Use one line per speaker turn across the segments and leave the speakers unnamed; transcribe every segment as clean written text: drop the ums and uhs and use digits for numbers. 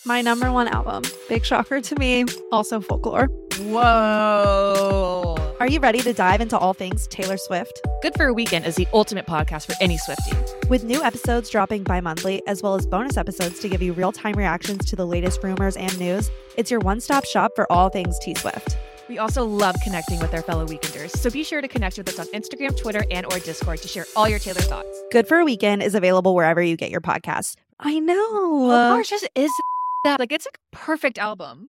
My number one album. Big shocker to me. Also Folklore.
Whoa.
Are you ready to dive into all things Taylor Swift?
Good for a Weekend is the ultimate podcast for any Swiftie.
With new episodes dropping bi-monthly, as well as bonus episodes to give you real-time reactions to the latest rumors and news, it's your one-stop shop for all things T-Swift.
We also love connecting with our fellow Weekenders, so be sure to connect with us on Instagram, Twitter, and or Discord to share all your Taylor thoughts.
Good for a Weekend is available wherever you get your podcasts. I know.
Ours just is that. Like, it's a perfect album.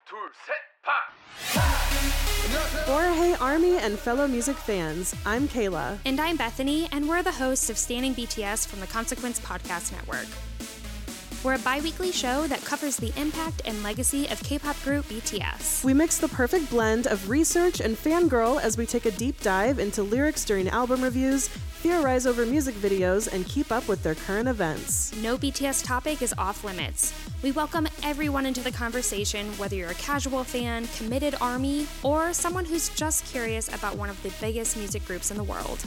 Hey Army and fellow music fans, I'm Kayla.
And I'm Bethany, and we're the hosts of Standing BTS from the Consequence Podcast Network. We're a bi-weekly show that covers the impact and legacy of K-pop group BTS.
We mix the perfect blend of research and fangirl as we take a deep dive into lyrics during album reviews, theorize over music videos, and keep up with their current events.
No BTS topic is off limits. We welcome everyone into the conversation, whether you're a casual fan, committed ARMY, or someone who's just curious about one of the biggest music groups in the world.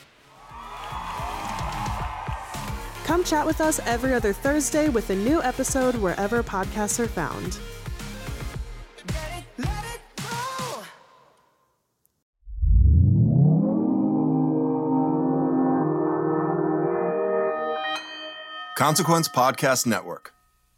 Come chat with us every other Thursday with a new episode wherever podcasts are found.
Consequence Podcast Network.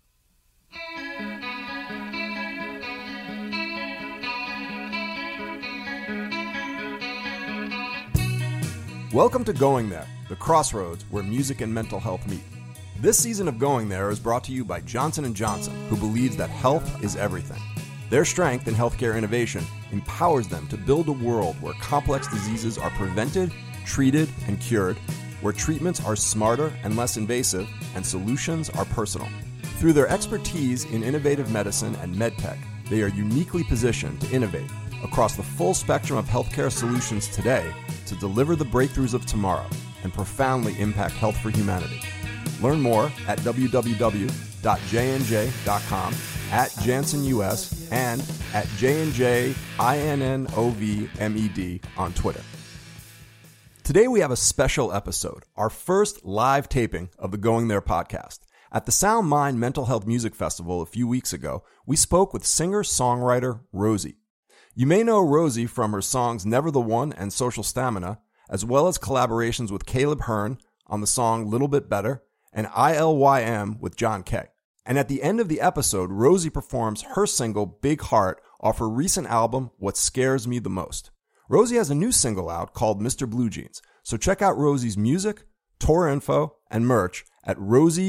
Welcome to Going There, the crossroads where music and mental health meet. This season of Going There is brought to you by Johnson & Johnson, who believes that health is everything. Their strength in healthcare innovation empowers them to build a world where complex diseases are prevented, treated, and cured, where treatments are smarter and less invasive, and solutions are personal. Through their expertise in innovative medicine and medtech, they are uniquely positioned to innovate across the full spectrum of healthcare solutions today to deliver the breakthroughs of tomorrow and profoundly impact health for humanity. Learn more at www.jnj.com, at JanssenUS, and at JNJINNOVMED on Twitter. Today we have a special episode, our first live taping of the Going There podcast. At the Sound Mind Mental Health Music Festival a few weeks ago, we spoke with singer-songwriter Rosie. You may know Rosie from her songs Never the One and Social Stamina, as well as collaborations with Caleb Hearn on the song Little Bit Better and ILYM with John Kay. And at the end of the episode, Rosie performs her single Big Heart off her recent album What Scares Me the Most. Rosie has a new single out called Mr. Blue Jeans, so check out Rosie's music, tour info, and merch at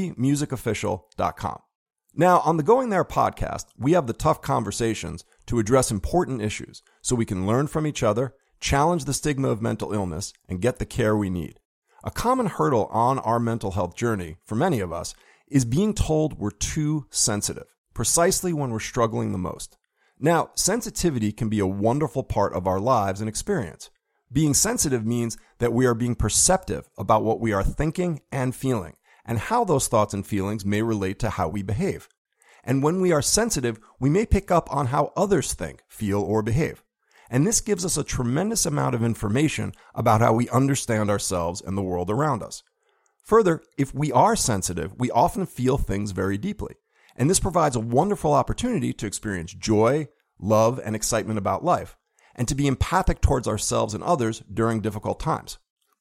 rosiemusicofficial.com. Now, on the Going There podcast, we have the tough conversations to address important issues so we can learn from each other, challenge the stigma of mental illness, and get the care we need. A common hurdle on our mental health journey, for many of us, is being told we're too sensitive, precisely when we're struggling the most. Now, sensitivity can be a wonderful part of our lives and experience. Being sensitive means that we are being perceptive about what we are thinking and feeling, and how those thoughts and feelings may relate to how we behave. And when we are sensitive, we may pick up on how others think, feel, or behave. And this gives us a tremendous amount of information about how we understand ourselves and the world around us. Further, if we are sensitive, we often feel things very deeply. And this provides a wonderful opportunity to experience joy, love, and excitement about life, and to be empathic towards ourselves and others during difficult times.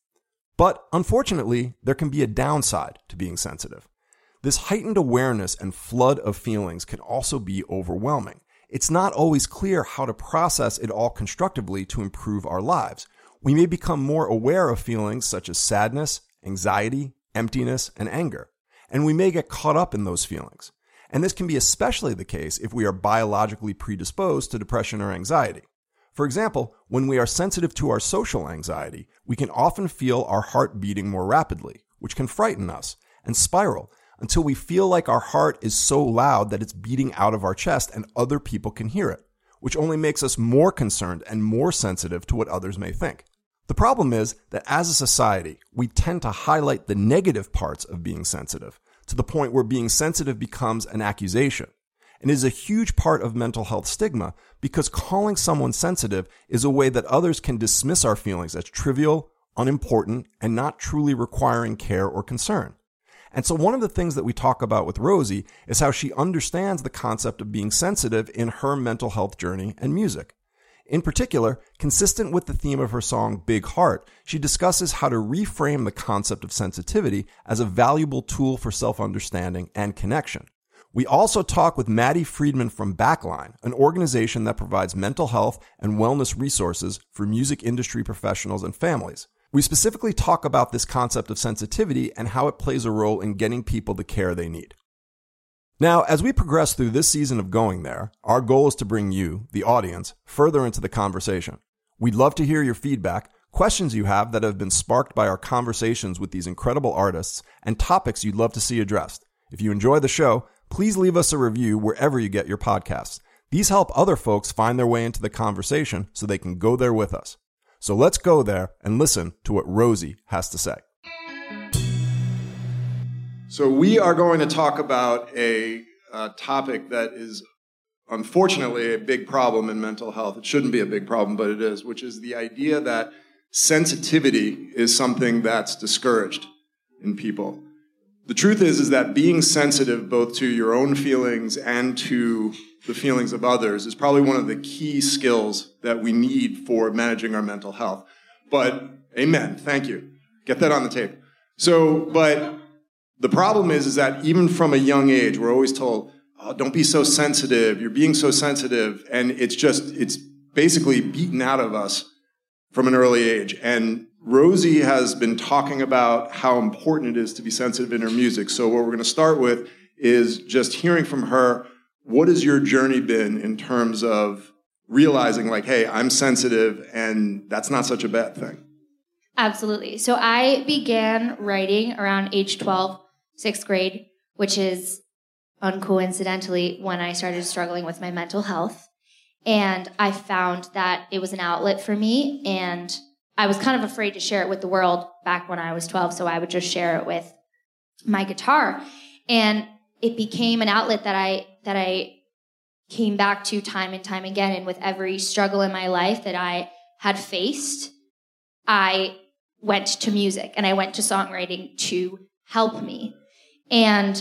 But unfortunately, there can be a downside to being sensitive. This heightened awareness and flood of feelings can also be overwhelming. It's not always clear how to process it all constructively to improve our lives. We may become more aware of feelings such as sadness, anxiety, emptiness, and anger, and we may get caught up in those feelings. And this can be especially the case if we are biologically predisposed to depression or anxiety. For example, when we are sensitive to our social anxiety, we can often feel our heart beating more rapidly, which can frighten us and spiral until we feel like our heart is so loud that it's beating out of our chest and other people can hear it, which only makes us more concerned and more sensitive to what others may think. The problem is that as a society, we tend to highlight the negative parts of being sensitive, to the point where being sensitive becomes an accusation. And it is a huge part of mental health stigma because calling someone sensitive is a way that others can dismiss our feelings as trivial, unimportant, and not truly requiring care or concern. And so one of the things that we talk about with Rosie is how she understands the concept of being sensitive in her mental health journey and music. In particular, consistent with the theme of her song Big Heart, she discusses how to reframe the concept of sensitivity as a valuable tool for self-understanding and connection. We also talk with Maddie Friedman from Backline, an organization that provides mental health and wellness resources for music industry professionals and families. We specifically talk about this concept of sensitivity and how it plays a role in getting people the care they need. Now, as we progress through this season of Going There, our goal is to bring you, the audience, further into the conversation. We'd love to hear your feedback, questions you have that have been sparked by our conversations with these incredible artists, and topics you'd love to see addressed. If you enjoy the show, please leave us a review wherever you get your podcasts. These help other folks find their way into the conversation so they can go there with us. So let's go there and listen to what Rosie has to say. So we are going to talk about a topic that is unfortunately a big problem in mental health. It shouldn't be a big problem, but it is, which is the idea that sensitivity is something that's discouraged in people. The truth is that being sensitive both to your own feelings and to the feelings of others is probably one of the key skills that we need for managing our mental health. But, amen, thank you. Get that on the tape. But the problem is that even from a young age, we're always told, oh, don't be so sensitive, you're being so sensitive, and it's basically beaten out of us from an early age. And Rosie has been talking about how important it is to be sensitive in her music. So what we're going to start with is just hearing from her, what has your journey been in terms of realizing like, hey, I'm sensitive and that's not such a bad thing?
Absolutely. So I began writing around age 12, 6th grade, which is uncoincidentally when I started struggling with my mental health. And I found that it was an outlet for me, and I was kind of afraid to share it with the world back when I was 12, so I would just share it with my guitar. And it became an outlet that I came back to time and time again. And with every struggle in my life that I had faced, I went to music and I went to songwriting to help me. And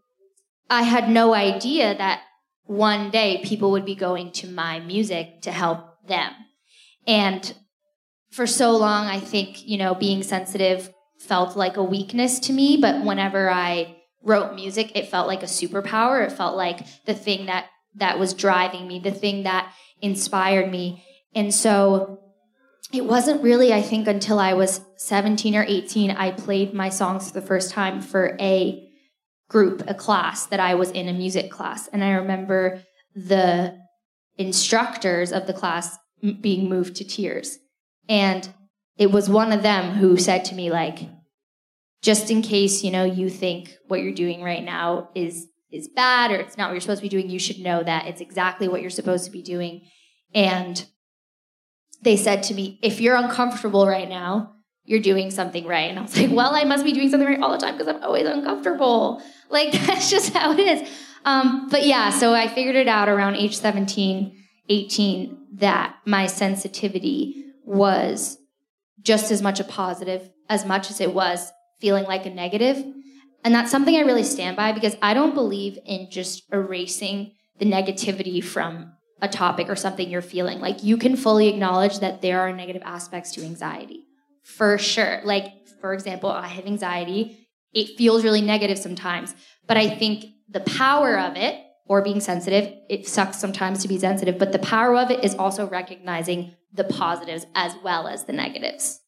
I had no idea that one day people would be going to my music to help them. And for so long, I think, being sensitive felt like a weakness to me, but whenever I wrote music, it felt like a superpower. It felt like the thing that was driving me, the thing that inspired me. And so it wasn't really, I think, until I was 17 or 18, I played my songs for the first time for a group, a class that I was in, a music class. And I remember the instructors of the class being moved to tears. And it was one of them who said to me, like, just in case, you think what you're doing right now is bad or it's not what you're supposed to be doing, you should know that it's exactly what you're supposed to be doing. And they said to me, if you're uncomfortable right now, you're doing something right. And I was like, well, I must be doing something right all the time because I'm always uncomfortable. Like, that's just how it is. But yeah, so I figured it out around age 17, 18, that my sensitivity was just as much a positive as much as it was feeling like a negative. And that's something I really stand by, because I don't believe in just erasing the negativity from a topic or something you're feeling. Like, you can fully acknowledge that there are negative aspects to anxiety. For sure. Like, for example, I have anxiety. It feels really negative sometimes. But I think the power of it, or being sensitive, it sucks sometimes to be sensitive, but the power of it is also recognizing the positives as well as the negatives.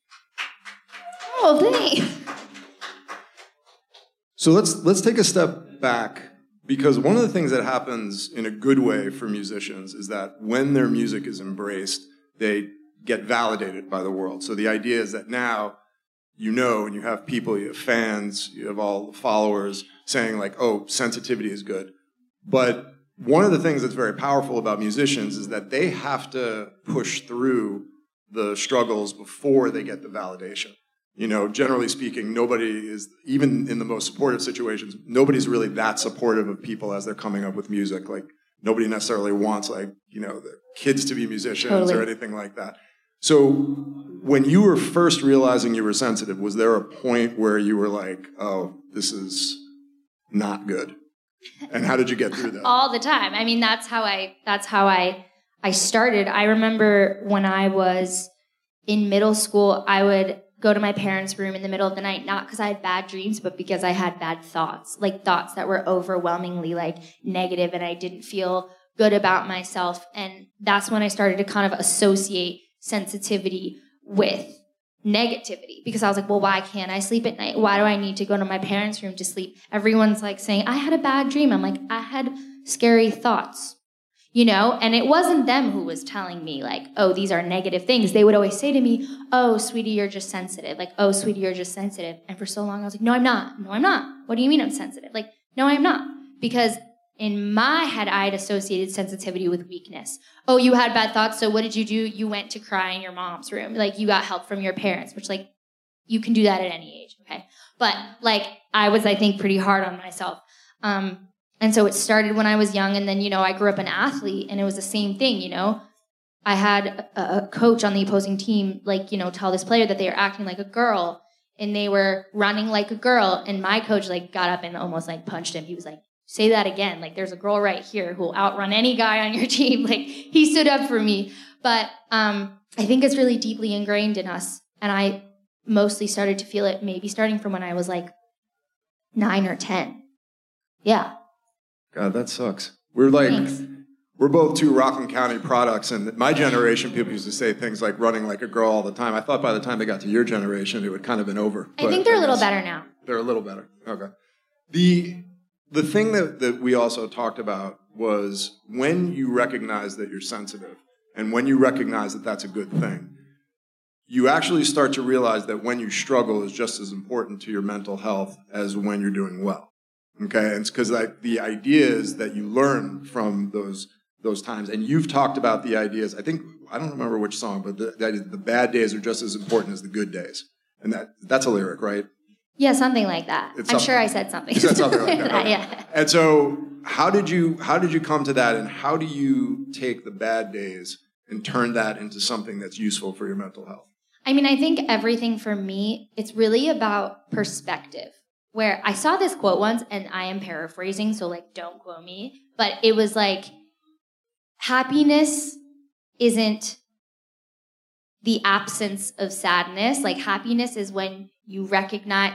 Oh, thanks.
So let's take a step back, because one of the things that happens in a good way for musicians is that when their music is embraced, they get validated by the world. So the idea is that now and you have people, you have fans, you have all the followers saying like, oh, sensitivity is good. But one of the things that's very powerful about musicians is that they have to push through the struggles before they get the validation. Generally speaking, nobody is, even in the most supportive situations, nobody's really that supportive of people as they're coming up with music. Like, nobody necessarily wants, the kids to be musicians or anything like that. So when you were first realizing you were sensitive, was there a point where you were like, oh, this is not good? And how did you get through that?
All the time. I mean, that's how I started. I remember when I was in middle school, I would go to my parents' room in the middle of the night, not because I had bad dreams, but because I had bad thoughts, like thoughts that were overwhelmingly like negative, and I didn't feel good about myself. And that's when I started to kind of associate sensitivity with negativity, because I was like, well, why can't I sleep at night? Why do I need to go to my parents' room to sleep? Everyone's like saying, I had a bad dream. I'm like, I had scary thoughts, you know? And it wasn't them who was telling me like, oh, these are negative things. They would always say to me, oh, sweetie, you're just sensitive. Like, oh, sweetie, you're just sensitive. And for so long I was like, no, I'm not. No, I'm not. What do you mean I'm sensitive? Like, no, I'm not. Because in my head, I had associated sensitivity with weakness. Oh, you had bad thoughts, so what did you do? You went to cry in your mom's room. Like, you got help from your parents, which, like, you can do that at any age, okay? But, like, I was, I think, pretty hard on myself. And so it started when I was young, and then, you know, I grew up an athlete, and it was the same thing, you know? I had a coach on the opposing team, like, you know, tell this player that they were acting like a girl, and they were running like a girl, and my coach, like, got up and almost, like, punched him. He was like, say that again. Like, there's a girl right here who will outrun any guy on your team. Like, he stood up for me. But I think it's really deeply ingrained in us. And I mostly started to feel it maybe starting from when I was like 9 or 10. Yeah.
God, that sucks. We're like,
Thanks.
We're both two Rockland County products. And my generation, people used to say things like running like a girl all the time. I thought by the time they got to your generation, it would kind of been over.
I think they're a little better now.
They're a little better. Okay. The thing that we also talked about was when you recognize that you're sensitive and when you recognize that that's a good thing, you actually start to realize that when you struggle is just as important to your mental health as when you're doing well. Okay? And it's because the idea is that you learn from those times. And you've talked about the ideas, I don't remember which song, but the bad days are just as important as the good days. And that's a lyric, right?
Yeah, something like that. I'm sure I said something.
You said something like that. Right?
Yeah.
And so how did you come to that, and how do you take the bad days and turn that into something that's useful for your mental health?
I mean, I think everything for me, it's really about perspective. Where I saw this quote once, and I am paraphrasing, so like don't quote me, but it was like, happiness isn't the absence of sadness. Like, happiness is when you recognize,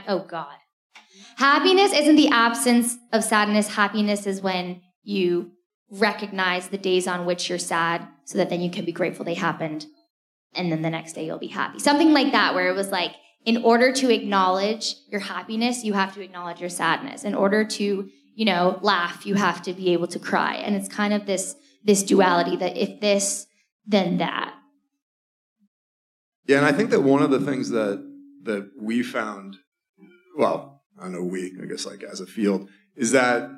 happiness isn't the absence of sadness. Happiness is when you recognize the days on which you're sad, so that then you can be grateful they happened. And then the next day you'll be happy. Something like that, where it was like, in order to acknowledge your happiness, you have to acknowledge your sadness. In order to, you know, laugh, you have to be able to cry. And it's kind of this duality that if this, then that.
Yeah, and I think that one of the things that we found, well, I know I guess like as a field, is that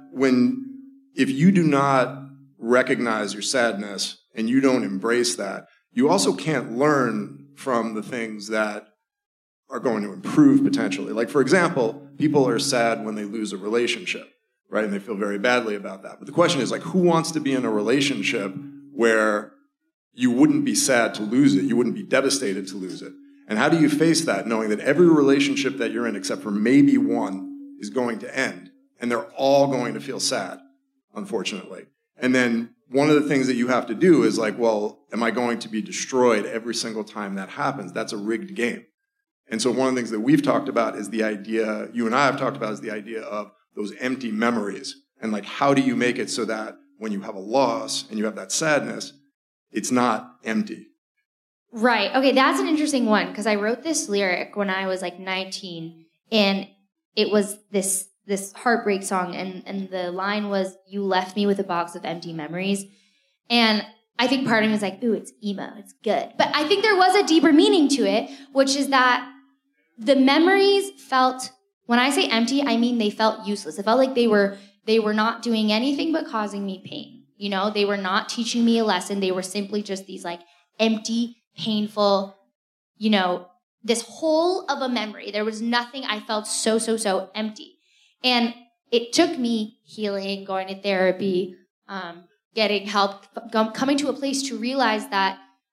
if you do not recognize your sadness and you don't embrace that, you also can't learn from the things that are going to improve potentially. Like, for example, people are sad when they lose a relationship, right? And they feel very badly about that. But the question is, like, who wants to be in a relationship where you wouldn't be sad to lose it, you wouldn't be devastated to lose it? And how do you face that, knowing that every relationship that you're in, except for maybe one, is going to end, and they're all going to feel sad, unfortunately? And then one of the things that you have to do is like, well, am I going to be destroyed every single time that happens? That's a rigged game. And so one of the things that we've talked about is the idea, you and I have talked about, is the idea of those empty memories. And like, how do you make it so that when you have a loss and you have that sadness, it's not empty?
Right. Okay, that's an interesting one, because I wrote this lyric when I was like 19, and it was this heartbreak song, and the line was, you left me with a box of empty memories. And I think part of me was like, ooh, it's emo, it's good. But I think there was a deeper meaning to it, which is that the memories felt, when I say empty, I mean they felt useless. It felt like they were not doing anything but causing me pain. You know, they were not teaching me a lesson. They were simply just these like empty, painful, you know, this hole of a memory. There was nothing. I felt so empty. And it took me healing, going to therapy, getting help, coming to a place to realize that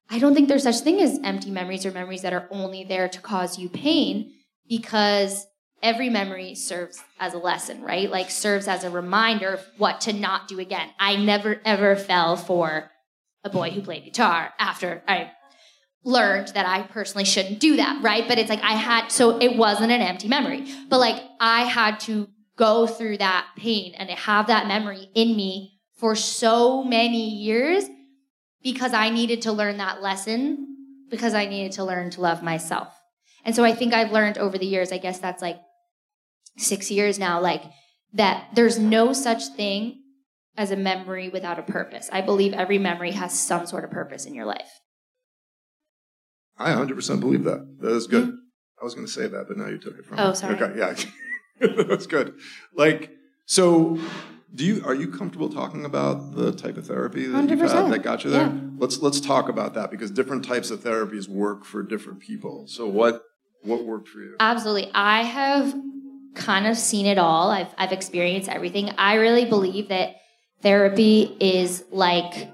I don't think there's such thing as empty memories or memories that are only there to cause you pain, because every memory serves as a lesson, right? Like serves as a reminder of what to not do again. I never ever fell for a boy who played guitar after I learned that I personally shouldn't do that, right? But it's like so it wasn't an empty memory. But like I had to go through that pain and to have that memory in me for so many years because I needed to learn that lesson, because I needed to learn to love myself. And so I think I've learned over the years, I guess that's like 6 years now, like that there's no such thing as a memory without a purpose. I believe every memory has some sort of purpose in your life.
I 100% believe that. That is good. I was going to say that, but now you took it from me.
Oh, sorry.
Okay, yeah. That's good. Like, so are you comfortable talking about the type of therapy that you've had that got you there?
Yeah.
Let's talk about that, because different types of therapies work for different people. So what worked for you?
Absolutely. I have kind of seen it all. I've experienced everything. I really believe that therapy is like,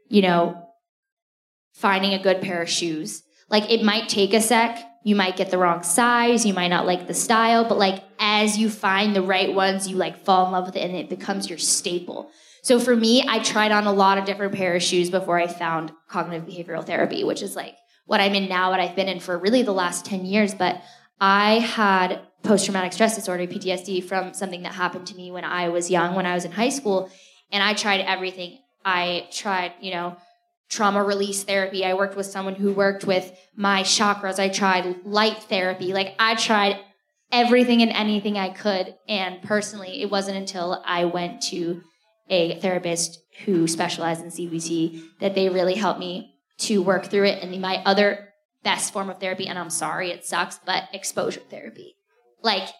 finding a good pair of shoes. Like it might take a sec. You might get the wrong size. You might not like the style, but like as you find the right ones, you like fall in love with it and it becomes your staple. So for me, I tried on a lot of different pair of shoes before I found cognitive behavioral therapy, which is like what I'm in now, what I've been in for really the last 10 years. But I had post-traumatic stress disorder, PTSD, from something that happened to me when I was young, when I was in high school. And I tried everything. I tried, trauma release therapy. I worked with someone who worked with my chakras. I tried light therapy. Like I tried everything and anything I could. And personally, it wasn't until I went to a therapist who specialized in CBT that they really helped me to work through it. And my other best form of therapy, and I'm sorry, it sucks, but exposure therapy. Like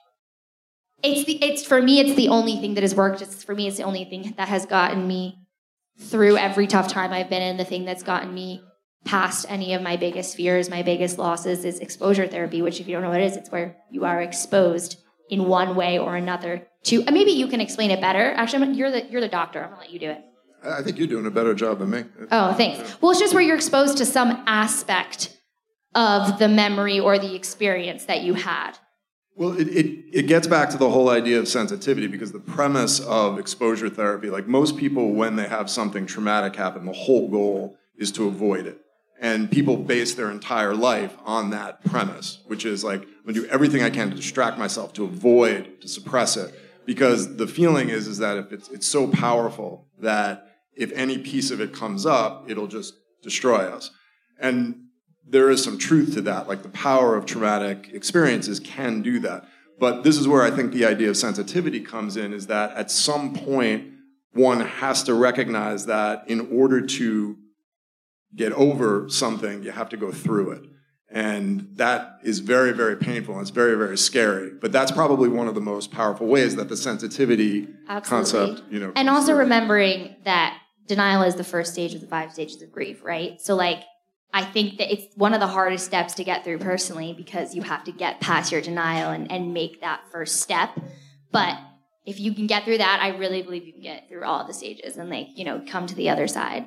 it's for me, it's the only thing that has worked. For me, it's the only thing that has gotten me through every tough time I've been in. The thing that's gotten me past any of my biggest fears, my biggest losses, is exposure therapy, which if you don't know what it is, it's where you are exposed in one way or another to, maybe you can explain it better. Actually, you're the doctor. I'm gonna let you do it.
I think you're doing a better job than me.
Oh, thanks. Well, it's just where you're exposed to some aspect of the memory or the experience that you had.
Well, it gets back to the whole idea of sensitivity, because the premise of exposure therapy, like most people, when they have something traumatic happen, the whole goal is to avoid it. And people base their entire life on that premise, which is like, I'm going to do everything I can to distract myself, to avoid, to suppress it. Because the feeling is that if it's so powerful that if any piece of it comes up, it'll just destroy us. And there is some truth to that. Like the power of traumatic experiences can do that. But this is where I think the idea of sensitivity comes in, is that at some point, one has to recognize that in order to get over something, you have to go through it. And that is very, very painful, and it's very, very scary. But that's probably one of the most powerful ways that the sensitivity concept,
and also remembering that denial is the first stage of the 5 stages of grief, right? So like, I think that it's one of the hardest steps to get through personally, because you have to get past your denial and make that first step. But if you can get through that, I really believe you can get through all of the stages and come to the other side.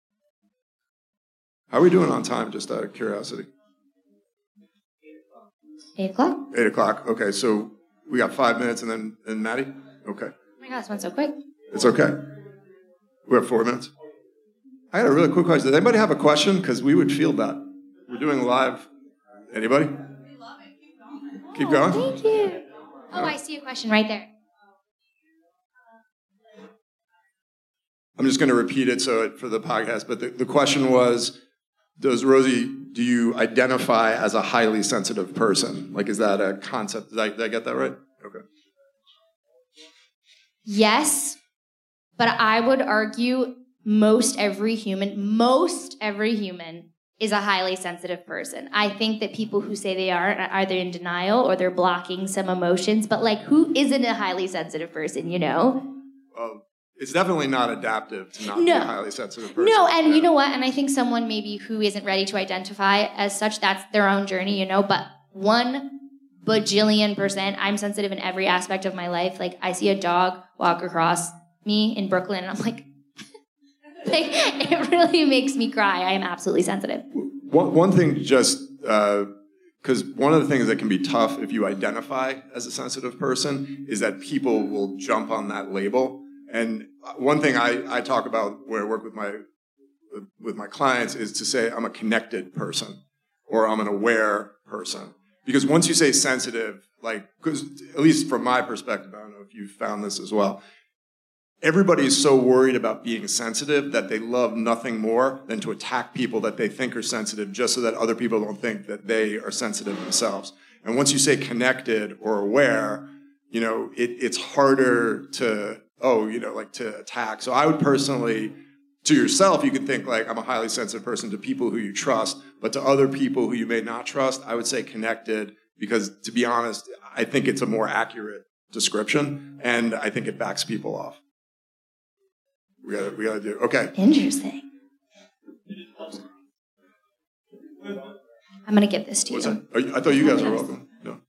How are we doing on time, just out of curiosity?
8 o'clock?
8 o'clock. Okay, so we got 5 minutes, and then Maddie? Okay.
Oh my God, this went so quick.
It's okay. We have 4 minutes. I had a really quick question. Does anybody have a question? Because we would field that. We're doing live. Anybody? We love it. Keep going.
Thank you. Oh, I see a question right there.
I'm just going to repeat it for the podcast. But the question was, do you identify as a highly sensitive person? Like, is that a concept? Did I get that right? Okay.
Yes, but I would argue most every human is a highly sensitive person. I think that people who say they are either in denial or they're blocking some emotions, but like, who isn't a highly sensitive person,
Well, it's definitely not adaptive to not be a highly sensitive person.
No, and you know what? And I think someone maybe who isn't ready to identify as such, that's their own journey, but 1 bajillion %, I'm sensitive in every aspect of my life. Like, I see a dog walk across me in Brooklyn, and I'm like, It really makes me cry. I am absolutely sensitive.
One thing, just because one of the things that can be tough if you identify as a sensitive person is that people will jump on that label. And one thing I talk about where I work with my clients is to say I'm a connected person or I'm an aware person. Because once you say sensitive, because at least from my perspective, I don't know if you found this as well, everybody is so worried about being sensitive that they love nothing more than to attack people that they think are sensitive just so that other people don't think that they are sensitive themselves. And once you say connected or aware, it's harder to, to attack. So I would personally, to yourself, you could think I'm a highly sensitive person to people who you trust, but to other people who you may not trust, I would say connected because, to be honest, I think it's a more accurate description, and I think it backs people off. We gotta do. Okay.
Interesting. I'm gonna give this to you.
I thought you guys were welcome. No.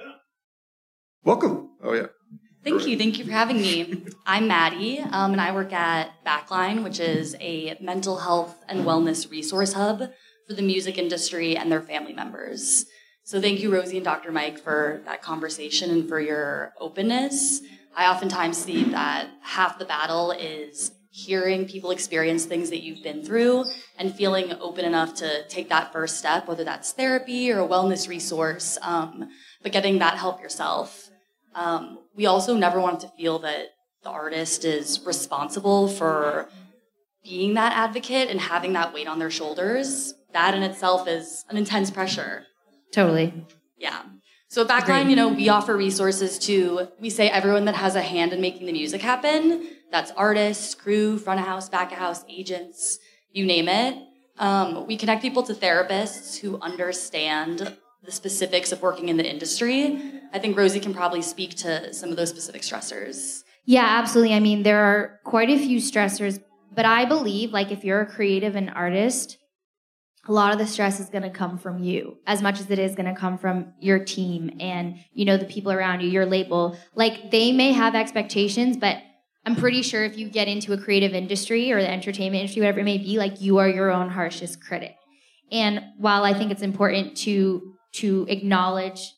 Welcome. Oh yeah.
Thank you for having me. I'm Maddie, and I work at Backline, which is a mental health and wellness resource hub for the music industry and their family members. So thank you, Rosie and Dr. Mike, for that conversation and for your openness. I oftentimes see that half the battle is hearing people experience things that you've been through and feeling open enough to take that first step, whether that's therapy or a wellness resource, but getting that help yourself. We also never want to feel that the artist is responsible for being that advocate and having that weight on their shoulders. That in itself is an intense pressure.
Totally.
Yeah. So at Backline, we offer resources to, we say everyone that has a hand in making the music happen. That's artists, crew, front of house, back of house, agents, you name it. We connect people to therapists who understand the specifics of working in the industry. I think Rosie can probably speak to some of those specific stressors.
Yeah, absolutely. I mean, there are quite a few stressors, but I believe, if you're a creative and artist, a lot of the stress is going to come from you as much as it is going to come from your team and, the people around you, your label. They may have expectations, but I'm pretty sure if you get into a creative industry or the entertainment industry, whatever it may be, you are your own harshest critic. And while I think it's important to acknowledge,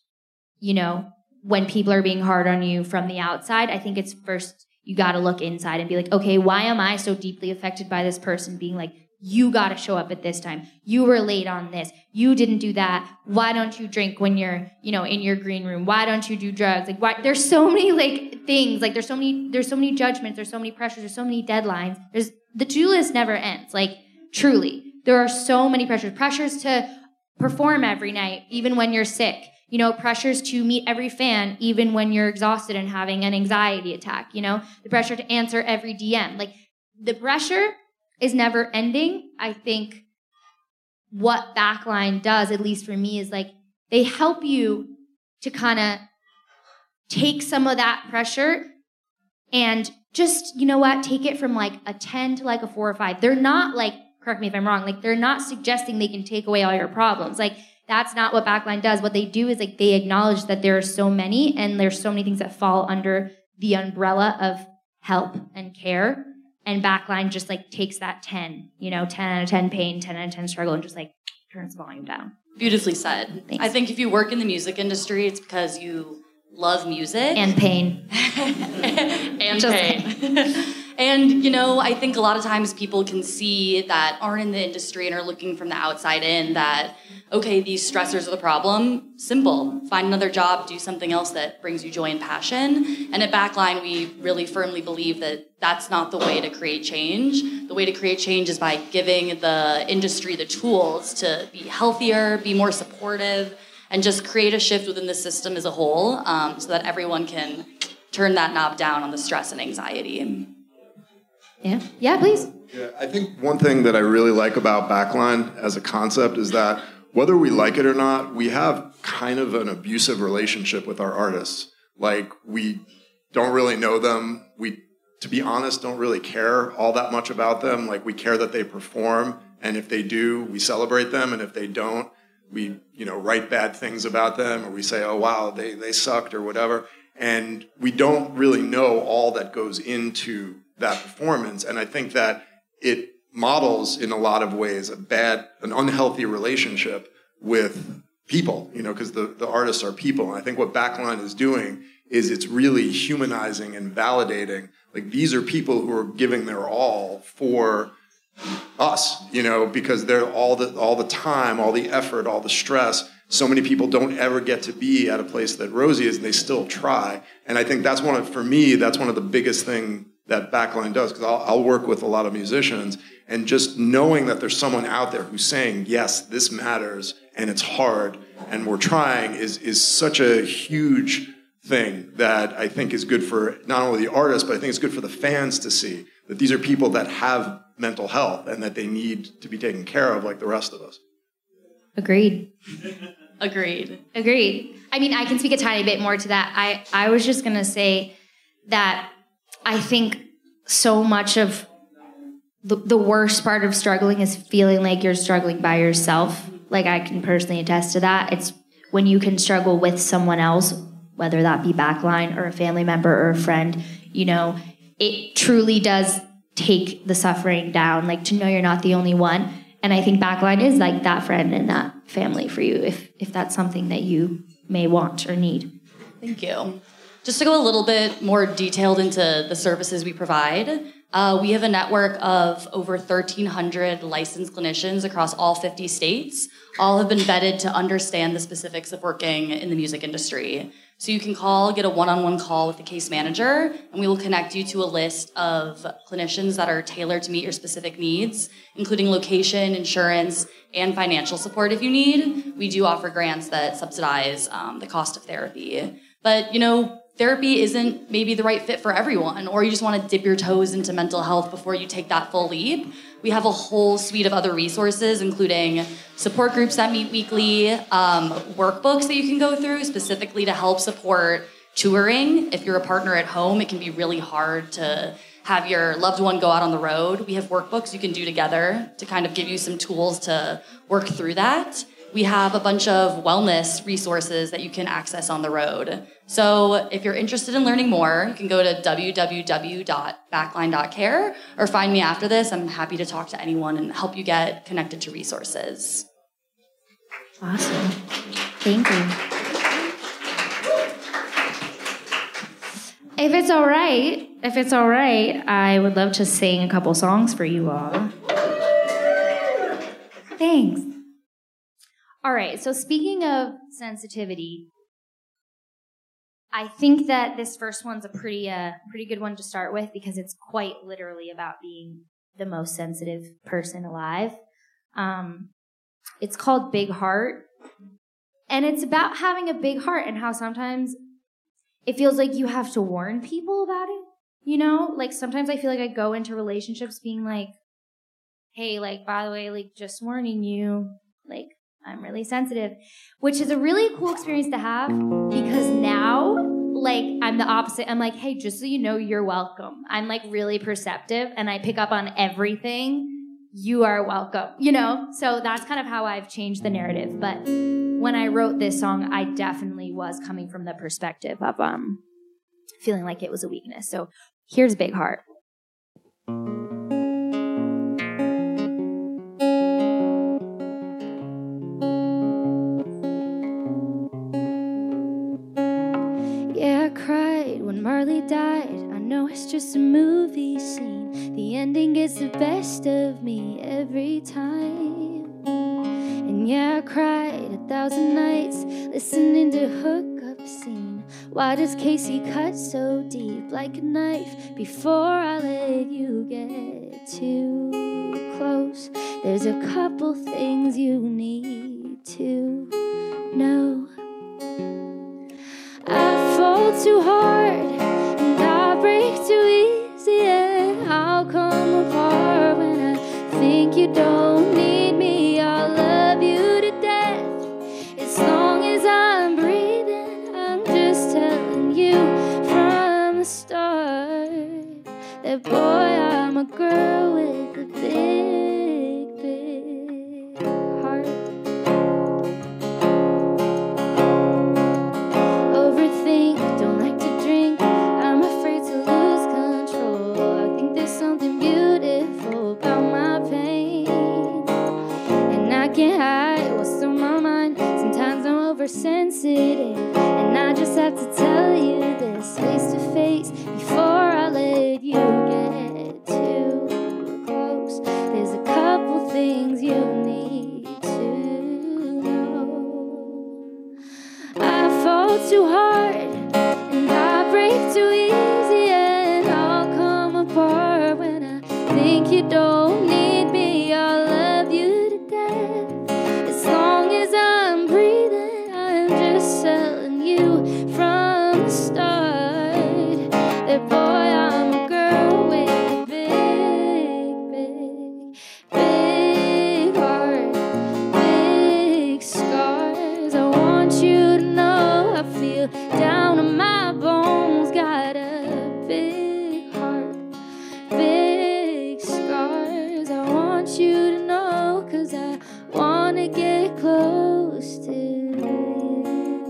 when people are being hard on you from the outside, I think it's first you got to look inside and be okay, why am I so deeply affected by this person being you got to show up at this time. You were late on this. You didn't do that. Why don't you drink when you're, in your green room? Why don't you do drugs? Why? There's so many things. There's so many judgments. There's so many pressures. There's so many deadlines. The to-do list never ends. Truly, there are so many pressures to perform every night, even when you're sick. Pressures to meet every fan, even when you're exhausted and having an anxiety attack. The pressure to answer every DM. The pressure is never ending. I think what Backline does, at least for me, is they help you to kind of take some of that pressure and just, take it from a 10 to a 4 or 5. They're not correct me if I'm wrong, they're not suggesting they can take away all your problems. That's not what Backline does. What they do is they acknowledge that there are so many and there's so many things that fall under the umbrella of help and care. And Backline just takes that 10, 10 out of 10 pain, 10 out of 10 struggle, and just turns the volume down.
Beautifully said.
Thanks.
I think if you work in the music industry, it's because you love music.
And pain.
and pain. And, I think a lot of times people can see that aren't in the industry and are looking from the outside in that, okay, these stressors are the problem. Simple. Find another job, do something else that brings you joy and passion. And at Backline, we really firmly believe that that's not the way to create change. The way to create change is by giving the industry the tools to be healthier, be more supportive, and just create a shift within the system as a whole so that everyone can turn that knob down on the stress and anxiety.
Yeah, please.
Yeah, I think one thing that I really like about Backline as a concept is that whether we like it or not, we have kind of an abusive relationship with our artists. We don't really know them. We, to be honest, don't really care all that much about them. We care that they perform, and if they do, we celebrate them, and if they don't, we, write bad things about them, or we say, oh, wow, they sucked, or whatever. And we don't really know all that goes into that performance. And I think that it models in a lot of ways an unhealthy relationship with people, because the artists are people. And I think what Backline is doing is it's really humanizing and validating. Like, these are people who are giving their all for us, because they're all the time, all the effort, all the stress. So many people don't ever get to be at a place that Rosie is, and they still try. And I think that's one of the biggest things that Backline does, because I'll work with a lot of musicians, and just knowing that there's someone out there who's saying, yes, this matters, and it's hard, and we're trying is such a huge thing that I think is good for not only the artists, but I think it's good for the fans to see that these are people that have mental health and that they need to be taken care of like the rest of us.
Agreed.
Agreed.
I mean, I can speak a tiny bit more to that. I was just going to say that I think so much of the worst part of struggling is feeling like you're struggling by yourself. Like, I can personally attest to that. It's when you can struggle with someone else, whether that be Backline or a family member or a friend, it truly does take the suffering down, like, to know you're not the only one. And I think Backline is like that friend and that family for you, if that's something that you may want or need.
Thank you. Just to go a little bit more detailed into the services we provide, we have a network of over 1,300 licensed clinicians across all 50 states. All have been vetted to understand the specifics of working in the music industry. So you can get a one-on-one call with the case manager, and we will connect you to a list of clinicians that are tailored to meet your specific needs, including location, insurance, and financial support if you need. We do offer grants that subsidize the cost of therapy. But, therapy isn't maybe the right fit for everyone, or you just want to dip your toes into mental health before you take that full leap. We have a whole suite of other resources, including support groups that meet weekly, workbooks that you can go through specifically to help support touring. If you're a partner at home, it can be really hard to have your loved one go out on the road. We have workbooks you can do together to kind of give you some tools to work through that. We have a bunch of wellness resources that you can access on the road. So if you're interested in learning more, you can go to www.backline.care or find me after this. I'm happy to talk to anyone and help you get connected to resources.
Awesome. Thank you. If it's all right, I would love to sing a couple songs for you all. Thanks. All right, so speaking of sensitivity, I think that this first one's a pretty good one to start with because it's quite literally about being the most sensitive person alive. It's called Big Heart, and it's about having a big heart and how sometimes it feels like you have to warn people about it, Like, sometimes I feel like I go into relationships being like, hey, like, by the way, like, just warning you, like, I'm really sensitive, which is a really cool experience to have because now, like, I'm the opposite. I'm like, hey, just so you know, you're welcome. I'm, like, really perceptive and I pick up on everything. You are welcome, So that's kind of how I've changed the narrative. But when I wrote this song, I definitely was coming from the perspective of feeling like it was a weakness. So here's Big Heart. When Marley died, I know it's just a movie scene. The ending gets the best of me every time. And yeah, I cried 1,000 nights listening to Hookup Scene. Why does Casey cut so deep like a knife before I let you get too close? There's a couple things you need to know. I fall too hard and I break too easy, and I'll come apart when I think you don't need me. I'll love you to death as long as I'm breathing. I'm just telling you from the start that, boy, I'm a girl with a big, big heart. Don't like to drink, I'm afraid to lose control. I think there's something beautiful about
think you don't need me, I'll love you to death. As long as I'm breathing, I'm just telling you from the start that boy, I'm a girl with a big heart, big scars. I want you to know I feel down on my bones. Got a big heart, big scars. I want you to know, 'cause I wanna get close to you.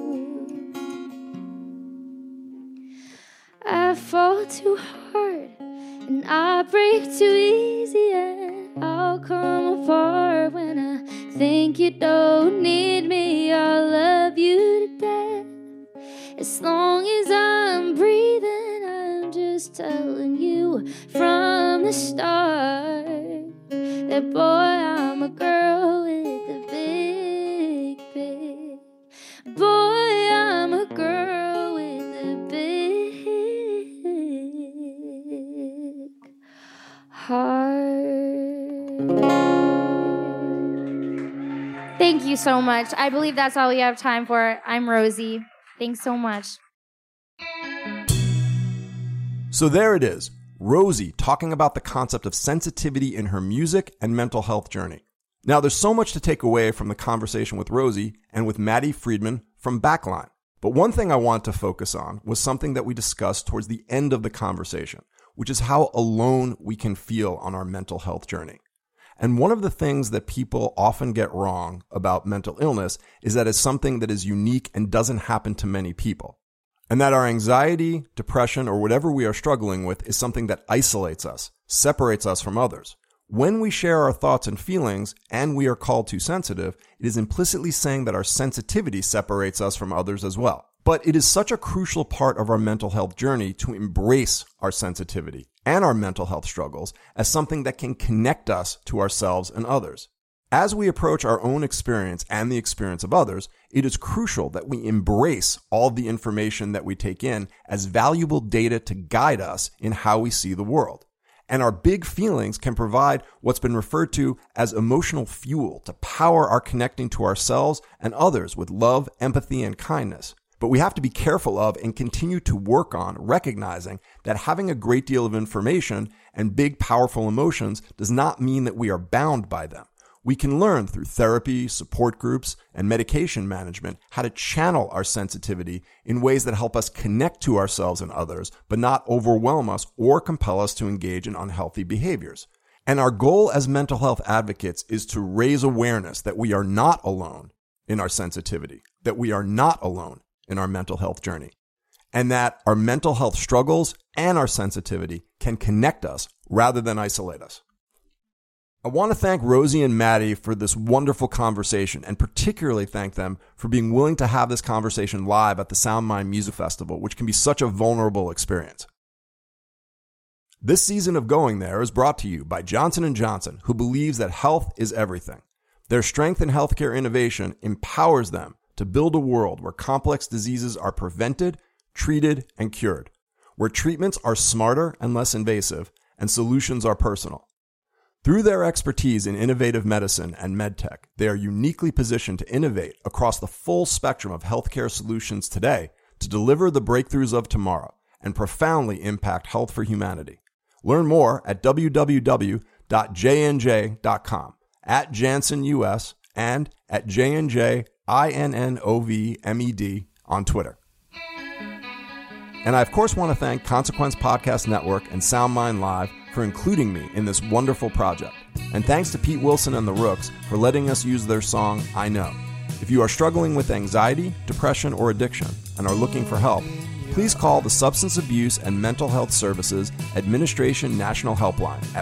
I fall too hard and I break too easy, and I'll come apart when I think you don't need me. I'll love you to death. As long as I'm breathing, I'm just telling you from the start that boy, I'm a girl with a big boy, I'm a girl with a big heart. Thank you so much. I believe that's all we have time for. I'm Rosie. Thanks so much.
So there it is, Rosie talking about the concept of sensitivity in her music and mental health journey. Now, there's so much to take away from the conversation with Rosie and with Maddie Friedman from Backline. But one thing I want to focus on was something that we discussed towards the end of the conversation, which is how alone we can feel on our mental health journey. And one of the things that people often get wrong about mental illness is that it's something that is unique and doesn't happen to many people. And that our anxiety, depression, or whatever we are struggling with is something that isolates us, separates us from others. When we share our thoughts and feelings, and we are called too sensitive, it is implicitly saying that our sensitivity separates us from others as well. But it is such a crucial part of our mental health journey to embrace our sensitivity and our mental health struggles as something that can connect us to ourselves and others. As we approach our own experience and the experience of others, it is crucial that we embrace all the information that we take in as valuable data to guide us in how we see the world. And our big feelings can provide what's been referred to as emotional fuel to power our connecting to ourselves and others with love, empathy, and kindness. But we have to be careful of and continue to work on recognizing that having a great deal of information and big, powerful emotions does not mean that we are bound by them. We can learn through therapy, support groups, and medication management how to channel our sensitivity in ways that help us connect to ourselves and others, but not overwhelm us or compel us to engage in unhealthy behaviors. And our goal as mental health advocates is to raise awareness that we are not alone in our sensitivity, that we are not alone in our mental health journey, and that our mental health struggles and our sensitivity can connect us rather than isolate us. I want to thank Rosie and Maddie for this wonderful conversation, and particularly thank them for being willing to have this conversation live at the Sound Mind Music Festival, which can be such a vulnerable experience. This season of Going There is brought to you by Johnson & Johnson, who believes that health is everything. Their strength in healthcare innovation empowers them to build a world where complex diseases are prevented, treated, and cured, where treatments are smarter and less invasive, and solutions are personal. Through their expertise in innovative medicine and medtech, they are uniquely positioned to innovate across the full spectrum of healthcare solutions today to deliver the breakthroughs of tomorrow and profoundly impact health for humanity. Learn more at www.jnj.com, at Janssen US, and at JNJINNOVMED on Twitter. And I, of course, want to thank Consequence Podcast Network and Sound Mind Live for including me in this wonderful project. And thanks to Pete Wilson and the Rooks for letting us use their song, I Know. If you are struggling with anxiety, depression, or addiction and are looking for help, please call the Substance Abuse and Mental Health Services Administration National Helpline at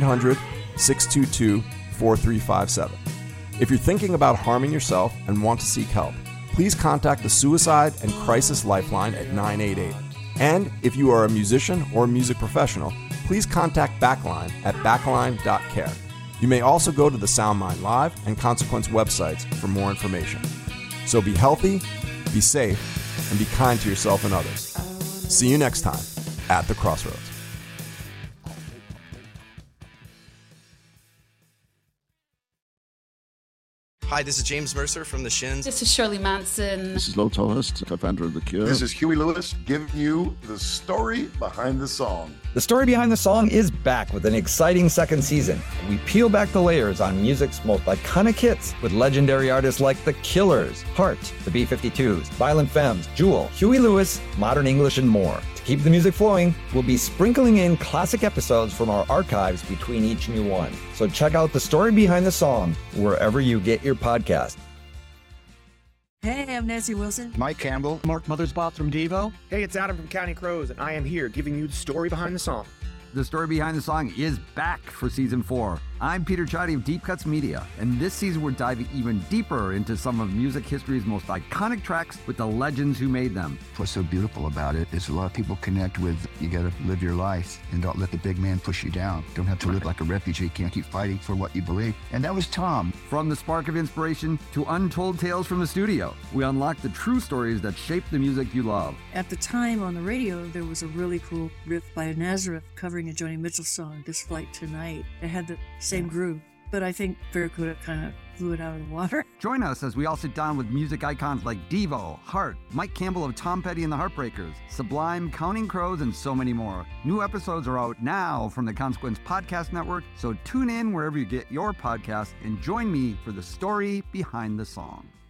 1-800-622-4357. If you're thinking about harming yourself and want to seek help, please contact the Suicide and Crisis Lifeline at 988. And if you are a musician or a music professional, please contact Backline at backline.care. You may also go to the Sound Mind Live and Consequence websites for more information. So be healthy, be safe, and be kind to yourself and others. See you next time at The Crossroads.
Hi, this is James Mercer from The Shins.
This is Shirley Manson.
This is Lo Tolhurst, co-founder of The Cure.
This is Huey Lewis, giving you the story behind the song.
The Story Behind the Song is back with an exciting second season. We peel back the layers on music's most iconic hits with legendary artists like The Killers, Heart, the B-52s, Violent Femmes, Jewel, Huey Lewis, Modern English, and more. To keep the music flowing, we'll be sprinkling in classic episodes from our archives between each new one. So check out The Story Behind the Song wherever you get your podcast.
Hey, I'm Nancy Wilson.
Mike Campbell.
Mark Mothersbaugh from Devo.
Hey, it's Adam from Counting Crows, and I am here giving you the story behind the song.
The Story Behind the Song is back for Season 4. I'm Peter Chadi of Deep Cuts Media, and this season we're diving even deeper into some of music history's most iconic tracks with the legends who made them.
What's so beautiful about it is a lot of people connect with, you gotta live your life and don't let the big man push you down. Don't have to live like a refugee, can't keep fighting for what you believe. And that was Tom.
From the spark of inspiration to untold tales from the studio, we unlock the true stories that shape the music you love.
At the time on the radio, there was a really cool riff by Nazareth covering a Joni Mitchell song, This Flight Tonight. It had the same groove, but I think Barracuda kind of blew it out of the water.
Join us as we all sit down with music icons like Devo, Heart, Mike Campbell of Tom Petty and the Heartbreakers, Sublime, Counting Crows, and so many more. New episodes are out now from the Consequence Podcast Network, so tune in wherever you get your podcast and join me for the story behind the song.